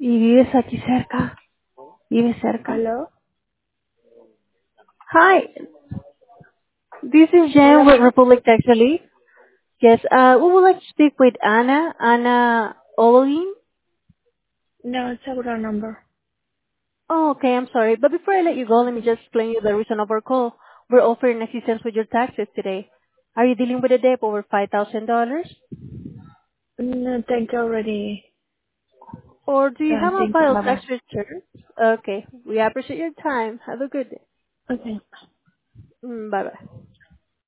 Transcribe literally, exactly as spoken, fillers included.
Y vives aquí cerca. Vives cerca. ¿Aló? Hi, this is Hola, Jen with buenas. Republic Tax Relief. Yes, uh, we would like to speak with Anna, Anna Olin. No, it's a wrong number. Oh, okay, I'm sorry. But before I let you go, let me Okay. just explain you the reason of our call. We're offering assistance with your taxes today. Are you dealing with a debt over five thousand dollars? No, thank you already. Or do you Uh, have a thank you. file tax Bye-bye. return? Okay, we appreciate your time. Have a good day. Okay. Mm, bye-bye.